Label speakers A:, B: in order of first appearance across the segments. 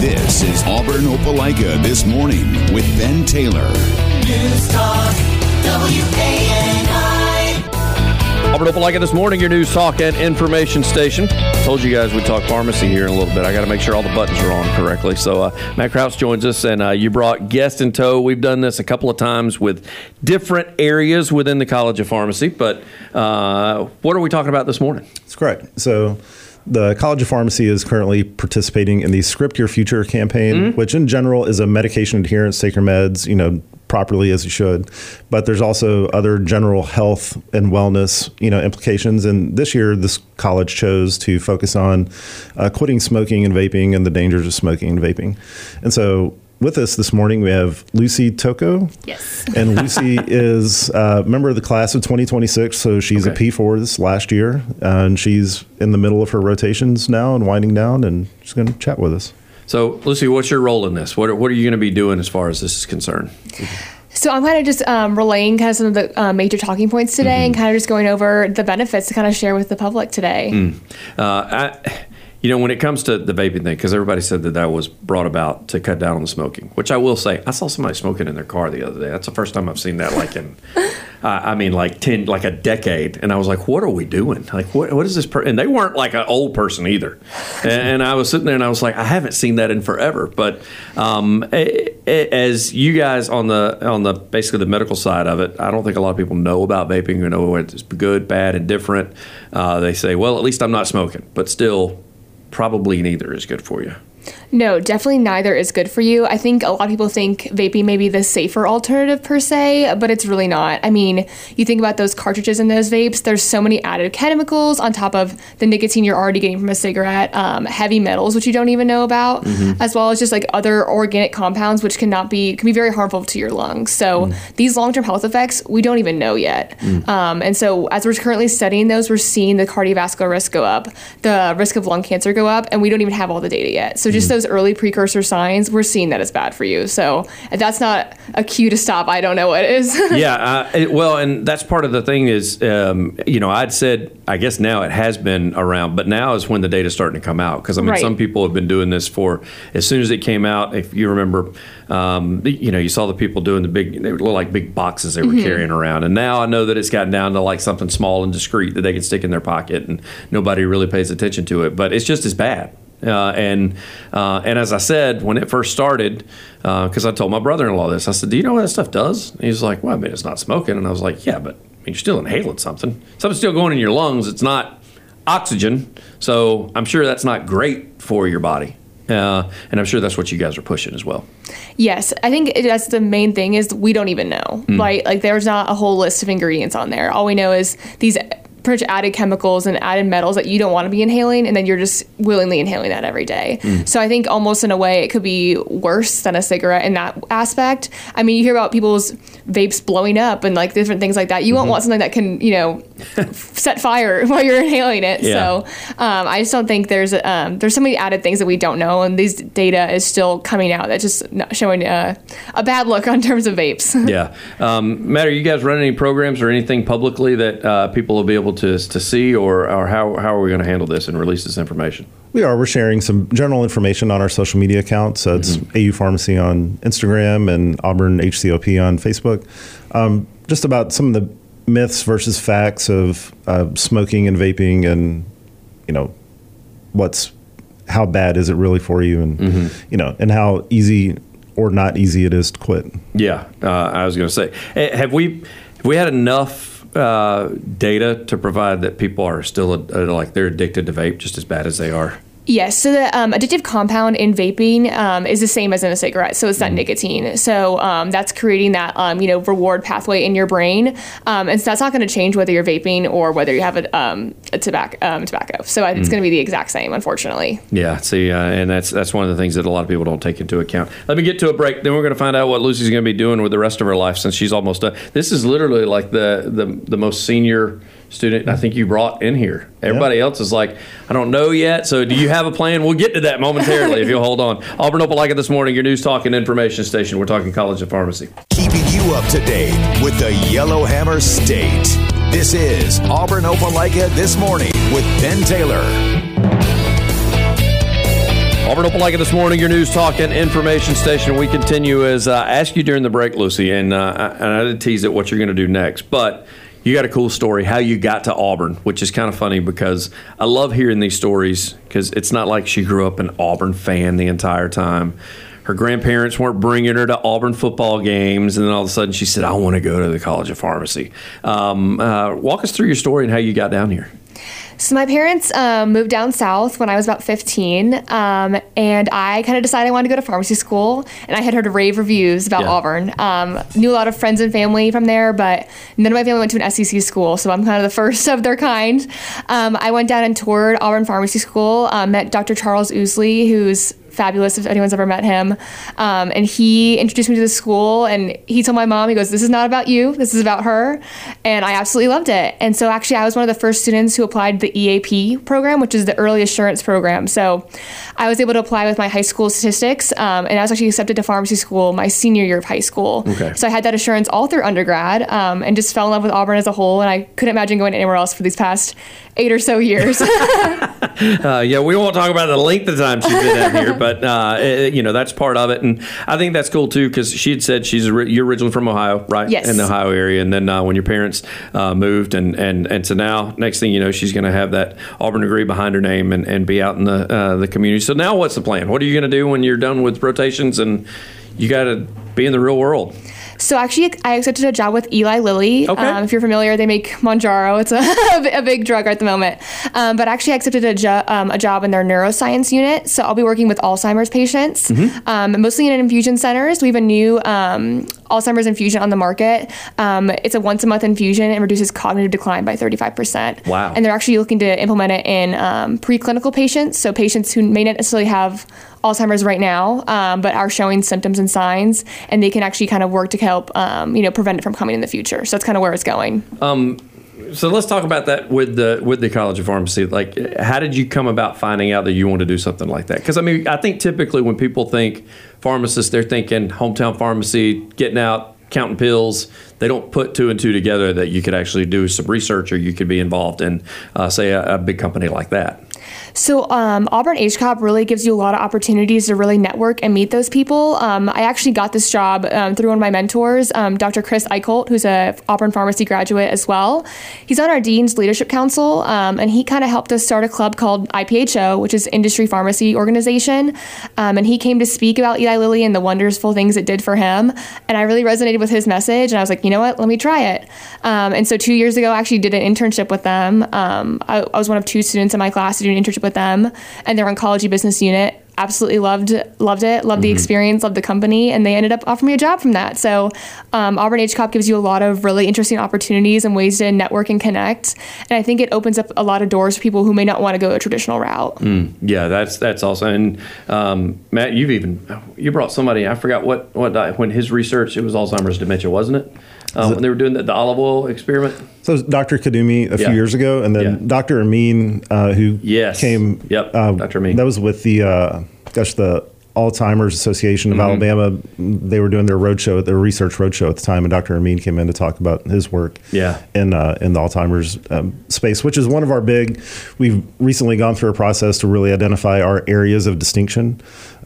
A: This is Auburn Opelika This Morning with Ben Taylor.
B: News Talk, WANI.
C: Auburn Opelika This Morning, your news talk and information station. Told you guys we'd talk pharmacy here in a little bit. I got to make sure all the buttons are on correctly. So Matt Crouch joins us, and you brought guests in tow. We've done this a couple of times with different areas within the College of Pharmacy. But what are we talking about this morning?
D: That's correct. So the College of Pharmacy is currently participating in the Script Your Future campaign, which in general is a medication adherence, take your meds, properly as you should. But there's also other general health and wellness, implications. And this year, this college chose to focus on quitting smoking and vaping and the dangers of smoking and vaping. And so with us this morning, we have Lucy Tocco.
E: Yes.
D: And Lucy is a member of the class of 2026. So she's a P4 this last year. And she's in the middle of her rotations now and winding down. And she's going to chat with us.
C: So, Lucy, what's your role in this? What are you going to be doing as far as this is concerned?
E: So I'm kind of just relaying kind of some of the major talking points today and kind of just going over the benefits to kind of share with the public today.
C: When it comes to the vaping thing, because everybody said that was brought about to cut down on the smoking, which I will say, I saw somebody smoking in their car the other day. That's the first time I've seen that in, like a decade. And I was like, what are we doing? Like, what is this? And they weren't like an old person either. And I was sitting there and I was like, I haven't seen that in forever. But as you guys on the basically the medical side of it, I don't think a lot of people know about vaping or know whether it's good, bad, and different. They say, well, at least I'm not smoking, but still, probably neither is good for you.
E: No, definitely neither is good for you. I think a lot of people think vaping may be the safer alternative per se, but it's really not. I mean, you think about those cartridges in those vapes, there's so many added chemicals on top of the nicotine you're already getting from a cigarette, heavy metals, which you don't even know about, as well as just like other organic compounds, which can be very harmful to your lungs. So these long-term health effects, we don't even know yet. And so as we're currently studying those, we're seeing the cardiovascular risk go up, the risk of lung cancer go up, and we don't even have all the data yet. So just those early precursor signs, we're seeing that it's bad for you. So if that's not a cue to stop, I don't know what is.
C: And that's part of the thing is, I'd said, I guess now it has been around, but now is when the data's starting to come out. Because, some people have been doing this for, as soon as it came out, if you remember, you saw the people doing they look like big boxes they were carrying around. And now I know that it's gotten down to like something small and discreet that they can stick in their pocket and nobody really pays attention to it. But it's just as bad. And as I said, when it first started, because I told my brother-in-law this, I said, do you know what that stuff does? And he was like, well, it's not smoking. And I was like, yeah, but you're still inhaling something. Something's still going in your lungs. It's not oxygen. So I'm sure that's not great for your body. And I'm sure that's what you guys are pushing as well.
E: Yes, I think that's the main thing is we don't even know, right? Like there's not a whole list of ingredients on there. All we know is these pretty much added chemicals and added metals that you don't want to be inhaling, and then you're just willingly inhaling that every day. So I think almost in a way it could be worse than a cigarette in that aspect. I mean, you hear about people's vapes blowing up and like different things like that. You won't want something that can, set fire while you're inhaling it. Yeah. So I just don't think there's so many added things that we don't know, and these data is still coming out that's just not showing a bad look on terms of vapes.
C: Yeah. Matt, are you guys running any programs or anything publicly that people will be able to see, or how are we going to handle this and release this information?
D: We're sharing some general information on our social media accounts. So it's AU Pharmacy on Instagram and Auburn HCOP on Facebook. Just about some of the myths versus facts of smoking and vaping, and how bad is it really for you, and and how easy or not easy it is to quit. Yeah,
C: I was going to say, have we had enough data to provide that people are still they're addicted to vape just as bad as they are?
E: Yes. So the addictive compound in vaping is the same as in a cigarette. So it's that nicotine. So that's creating that, reward pathway in your brain. And so that's not going to change whether you're vaping or whether you have a tobacco. So it's going to be the exact same, unfortunately.
C: Yeah. See, and that's one of the things that a lot of people don't take into account. Let me get to a break. Then we're going to find out what Lucy's going to be doing with the rest of her life since she's almost done. This is literally like the most senior student I think you brought in here. Everybody else is like, I don't know yet. So do you have a plan? We'll get to that momentarily if you'll hold on. Auburn Opelika This Morning, your news talk and information station. We're talking College of Pharmacy.
A: Keeping you up to date with the Yellowhammer State. This is Auburn Opelika This Morning with Ben Taylor.
C: Auburn Opelika this morning, your news, talk, and information station. We continue as I asked you during the break, Lucy, and I did tease at what you're going to do next, but you got a cool story, how you got to Auburn, which is kind of funny because I love hearing these stories because it's not like she grew up an Auburn fan the entire time. Her grandparents weren't bringing her to Auburn football games, and then all of a sudden she said, I want to go to the College of Pharmacy. Walk us through your story and how you got down here.
E: So my parents moved down south when I was about 15, and I kind of decided I wanted to go to pharmacy school, and I had heard rave reviews about Auburn. Knew a lot of friends and family from there, but none of my family went to an SEC school, so I'm kind of the first of their kind. I went down and toured Auburn Pharmacy School, met Dr. Charles Ousley, who's fabulous if anyone's ever met him. And he introduced me to the school, and he told my mom, he goes, this is not about you, this is about her. And I absolutely loved it. And so actually I was one of the first students who applied to the EAP program, which is the early assurance program. So I was able to apply with my high school statistics, and I was actually accepted to pharmacy school my senior year of high school. Okay. So I had that assurance all through undergrad, and just fell in love with Auburn as a whole, and I couldn't imagine going anywhere else for these past 8 or so years.
C: Yeah, we won't talk about the length of time she's been out here, but that's part of it, and I think that's cool too because she had said you're originally from Ohio, right?
E: Yes.
C: In the Ohio area, and then when your parents moved, and so now next thing you know, she's going to have that Auburn degree behind her name and be out in the community. So now, what's the plan? What are you going to do when you're done with rotations and you got to be in the real world?
E: So actually, I accepted a job with Eli Lilly.
C: Okay.
E: If you're familiar, they make Mounjaro. It's a big drug at the moment. But actually, I accepted a job in their neuroscience unit. So I'll be working with Alzheimer's patients, mostly in infusion centers. We have a new Alzheimer's infusion on the market. It's a once-a-month infusion and reduces cognitive decline by 35%.
C: Wow.
E: And they're actually looking to implement it in preclinical patients, so patients who may not necessarily have Alzheimer's right now, but are showing symptoms and signs, and they can actually kind of work to help, prevent it from coming in the future. So that's kind of where it's going.
C: So let's talk about that with the College of Pharmacy. Like, how did you come about finding out that you want to do something like that? Because I think typically when people think pharmacists, they're thinking hometown pharmacy, getting out, counting pills. They don't put two and two together that you could actually do some research or you could be involved in, say, a big company like that.
E: So Auburn HCOP really gives you a lot of opportunities to really network and meet those people. I actually got this job through one of my mentors, Dr. Chris Eichholt, who's a Auburn Pharmacy graduate as well. He's on our Dean's Leadership Council, and he kind of helped us start a club called IPHO, which is Industry Pharmacy Organization. And he came to speak about Eli Lilly and the wonderful things it did for him. And I really resonated with his message, and I was like, you know what, let me try it. And so 2 years ago, I actually did an internship with them. I was one of 2 students in my class to do an internship with them and their oncology business unit. Absolutely loved it, loved the experience, loved the company, and they ended up offering me a job from that. So Auburn HCOP gives you a lot of really interesting opportunities and ways to network and connect, and I think it opens up a lot of doors for people who may not want to go a traditional route.
C: Yeah, that's awesome. And Matt, you brought somebody, I forgot what when his research, it was Alzheimer's dementia, wasn't it? When they were doing the olive oil experiment.
D: So it was Dr. Kadumi a few years ago, and then Dr. Amin, who came.
C: Dr. Amin.
D: That was with the Alzheimer's Association of Alabama. They were doing their research roadshow at the time, and Dr. Amin came in to talk about his work in the Alzheimer's space, which is one of our we've recently gone through a process to really identify our areas of distinction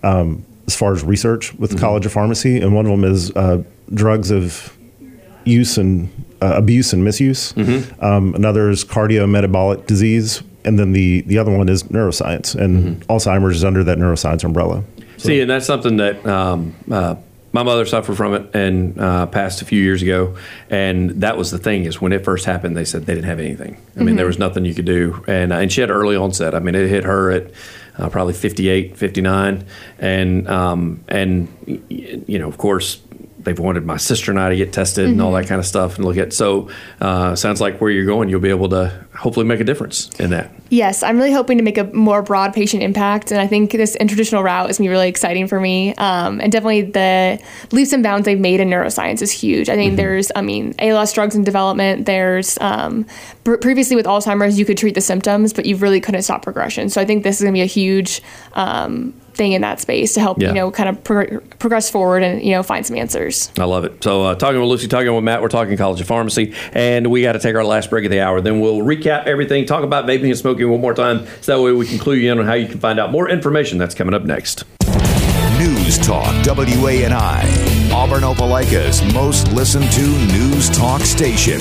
D: as far as research with the College of Pharmacy, and one of them is drugs of use and abuse and misuse. Another is cardiometabolic disease, and then the other one is neuroscience, and Alzheimer's is under that neuroscience umbrella. So.
C: See, and that's something that my mother suffered from it and passed a few years ago, and that was the thing is when it first happened, they said they didn't have anything. I mean, there was nothing you could do, and she had early onset. I mean, it hit her at probably 58, 59, and of course, they've wanted my sister and I to get tested and all that kind of stuff and look at. So sounds like where you're going, you'll be able to hopefully make a difference in that.
E: Yes, I'm really hoping to make a more broad patient impact. And I think this intraditional route is going to be really exciting for me. And definitely the leaps and bounds they've made in neuroscience is huge. I think there's, ALS drugs in development. There's previously with Alzheimer's, you could treat the symptoms, but you really couldn't stop progression. So I think this is going to be a huge thing in that space to help, kind of progress forward and, find some answers.
C: I love it. So talking with Lucy, talking with Matt, we're talking College of Pharmacy, and we got to take our last break of the hour. Then we'll recap everything, talk about vaping and smoking one more time, so that way we can clue you in on how you can find out more information. That's coming up next.
A: News Talk WANI, Auburn Opelika's most listened to news talk station.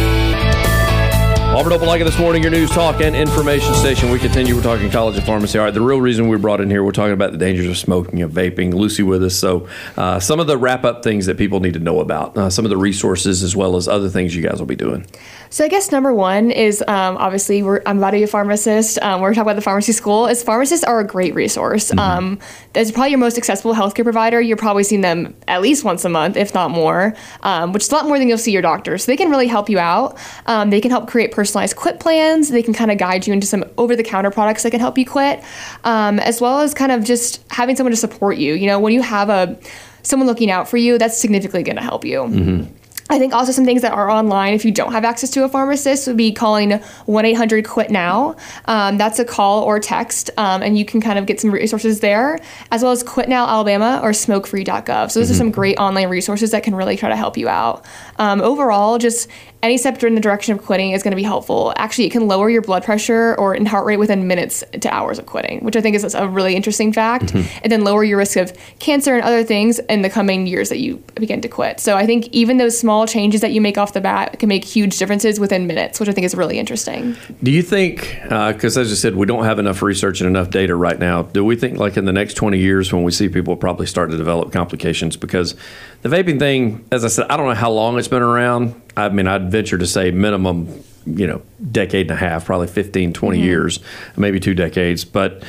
C: Auburn Opelika this morning, your news talk and information station. We continue. We're talking College of Pharmacy. All right, the real reason we brought in here, we're talking about the dangers of smoking and vaping. Lucy with us. So some of the wrap-up things that people need to know about, some of the resources as well as other things you guys will be doing.
E: So I guess number one is obviously I'm about to be a pharmacist. We're talking about the pharmacy school. Is pharmacists are a great resource. That's probably your most accessible healthcare provider. You're probably seeing them at least once a month, if not more, which is a lot more than you'll see your doctor. So they can really help you out. They can help create personalized quit plans. They can kind of guide you into some over-the-counter products that can help you quit, as well as kind of just having someone to support you. When you have someone looking out for you, that's significantly going to help you. I think also some things that are online, if you don't have access to a pharmacist, would be calling 1-800-QUIT-NOW. That's a call or text, and you can kind of get some resources there, as well as Quit Now Alabama or smokefree.gov. So those are some great online resources that can really try to help you out. Overall, just any step in the direction of quitting is going to be helpful. Actually, it can lower your blood pressure or heart rate within minutes to hours of quitting, which I think is a really interesting fact, and then lower your risk of cancer and other things in the coming years that you begin to quit. So I think even those small changes that you make off the bat can make huge differences within minutes, which I think is really interesting.
C: Do you think, because as I said, we don't have enough research and enough data right now, do we think like in the next 20 years when we see people probably start to develop complications? Because the vaping thing, as I said, I don't know how long it's been around. I mean, I'd venture to say minimum, decade and a half, probably 15, 20 years, maybe 2 decades. But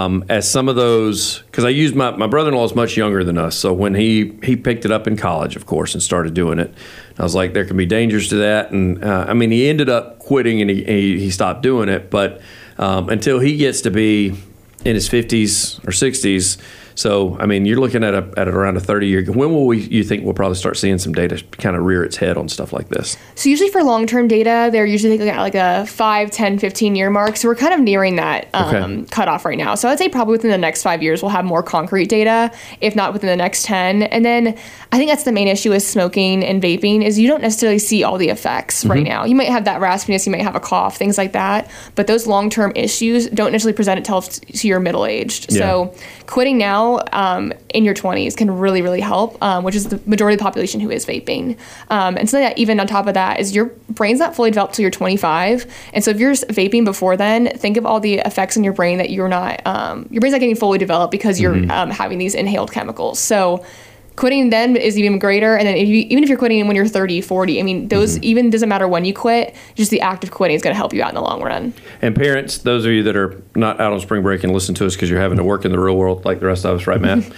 C: as some of those, because I used my brother-in-law is much younger than us. So when he picked it up in college, of course, and started doing it, I was like, there can be dangers to that. And he ended up quitting and he stopped doing it. But until he gets to be in his 50s or 60s, so, you're looking at around a 30-year. When will you think we'll probably start seeing some data kind of rear its head on stuff like this?
E: So usually for long-term data, they're usually looking at like a 5, 10, 15-year mark. So we're kind of nearing that cutoff right now. So I'd say probably within the next 5 years, we'll have more concrete data, if not within the next 10. And then I think that's the main issue with smoking and vaping is you don't necessarily see all the effects right now. You might have that raspiness, you might have a cough, things like that. But those long-term issues don't necessarily present itself to you're middle-aged. Yeah. So quitting now in your 20s can really, really help, which is the majority of the population who is vaping. And so that even on top of that is your brain's not fully developed till you're 25. And so if you're vaping before then, think of all the effects in your brain that you're not, your brain's not getting fully developed because you're having these inhaled chemicals. So quitting then is even greater. And then even if you're quitting when you're 30, 40, those even doesn't matter when you quit, just the act of quitting is going to help you out in the long run.
C: And parents, those of you that are not out on spring break and listen to us because you're having to work in the real world like the rest of us, right, Matt?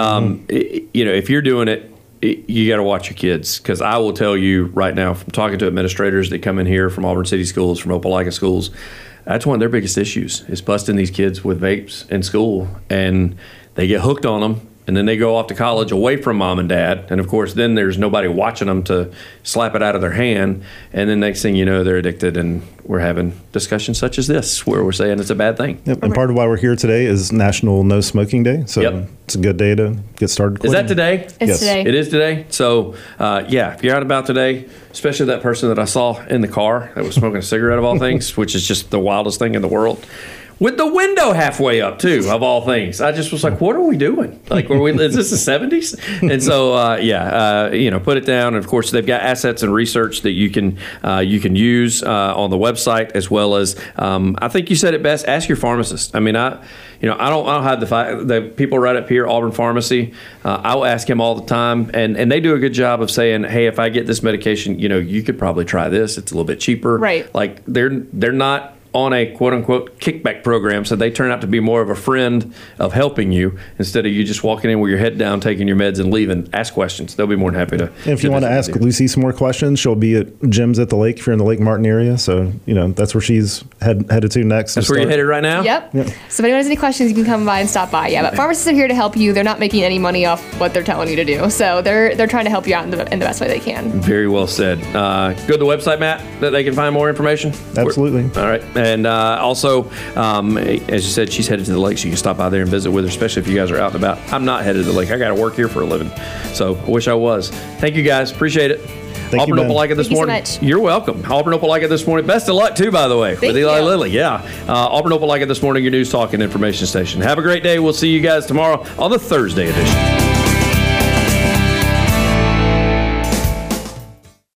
C: If you're doing it, you got to watch your kids, because I will tell you right now from talking to administrators that come in here from Auburn City Schools, from Opelika schools, that's one of their biggest issues is busting these kids with vapes in school, and they get hooked on them. And then they go off to college away from mom and dad. And, of course, then there's nobody watching them to slap it out of their hand. And then next thing you know, they're addicted. And we're having discussions such as this where we're saying it's a bad thing.
D: Yep. And part of why we're here today is National No Smoking Day. So it's a good day to get started quitting.
C: Is that today?
E: It's today.
C: It is today. So, if you're out about today, especially that person that I saw in the car that was smoking a cigarette of all things, which is just the wildest thing in the world. With the window halfway up, too, of all things. I just was like, what are we doing? Like, is this the 70s? And so, put it down. And, of course, they've got assets and research that you can use on the website, as well as, I think you said it best, ask your pharmacist. I don't have the people right up here, Auburn Pharmacy. I'll ask him all the time, and they do a good job of saying, hey, if I get this medication, you could probably try this. It's a little bit cheaper.
E: Right.
C: Like, they're not on a quote-unquote kickback program, so they turn out to be more of a friend of helping you instead of you just walking in with your head down, taking your meds and leaving. Ask questions. They'll be more than happy to.
D: And if you want to ask Lucy some more questions, she'll be at Jim's at the Lake if you're in the Lake Martin area. So, that's where she's headed to next.
C: That's where you're headed right now?
E: Yep. So if anyone has any questions, you can come by and stop by. Yeah, but pharmacists are here to help you. They're not making any money off what they're telling you to do. So they're trying to help you out in the best way they can.
C: Very well said. Go to the website, Matt, that they can find more information?
D: Absolutely.
C: All right. And also, as you said, she's headed to the lake. So you can stop by there and visit with her, especially if you guys are out and about. I'm not headed to the lake. I got to work here for a living. So I wish I was. Thank you, guys. Appreciate it. Auburn Opelika this morning.
E: Thank you so much.
C: You're welcome. Auburn Opelika this morning. Best of luck, too, by the way, with Eli Lilly. Yeah. Auburn Opelika this morning, your news, talk, and information station. Have a great day. We'll see you guys tomorrow on the Thursday edition.